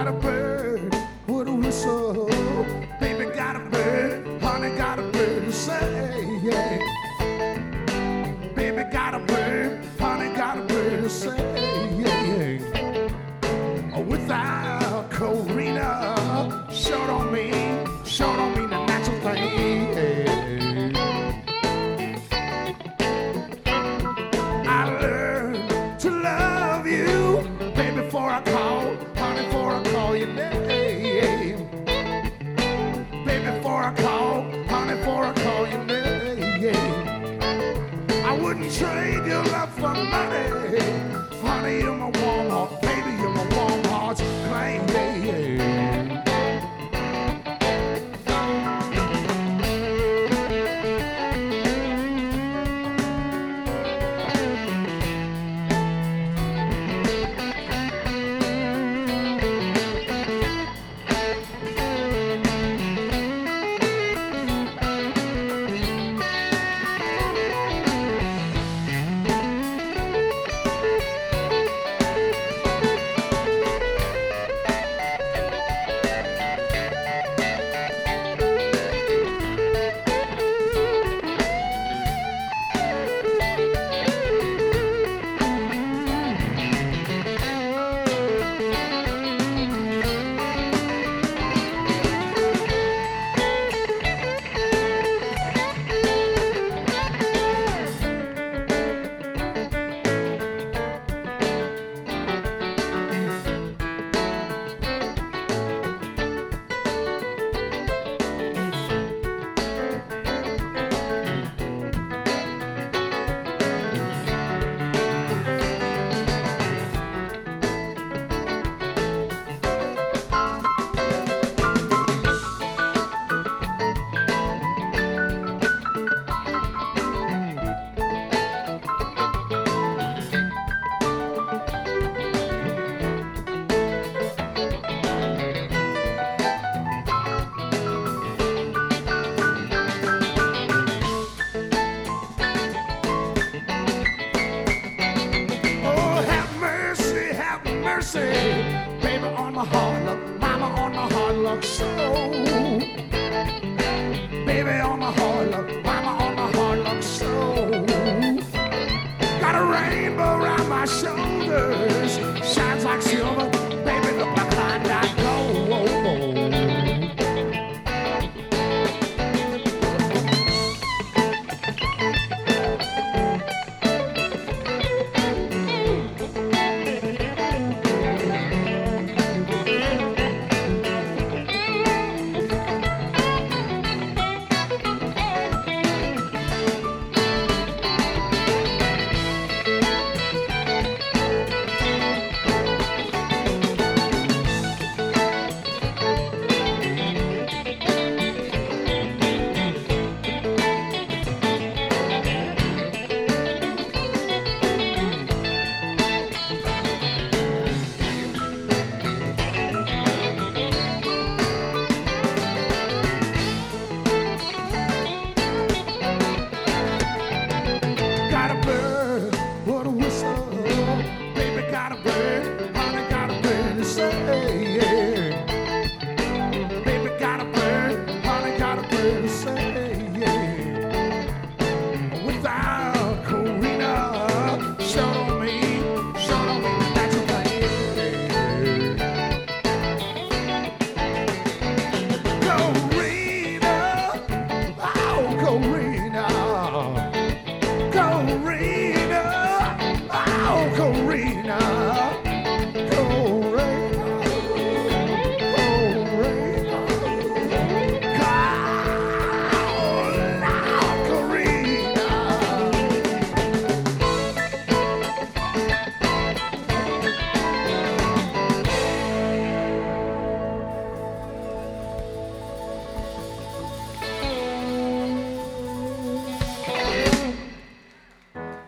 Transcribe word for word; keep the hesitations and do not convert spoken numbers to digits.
a bird with a whistle. Baby got a bird, honey got a bird to say. Yeah. Baby got a bird, honey got a bird to say. Yeah, yeah. Without Corina, sure don't mean, sure don't mean the natural thing. Yeah. I learned to love you, baby, before I call, honey, before I call your name. Baby, before I call, honey, before I call your name. I wouldn't trade your love for money. Honey, you're my warm heart, baby, you're my warm heart's claim. Yeah, yeah. Baby on my hard luck, mama on my hard luck soul. Baby on my hard luck, mama on my hard luck soul. Got a rainbow around my shoulders, shines like silver. Baby look like Klondike gold. Got a bird, honey got a bird to say.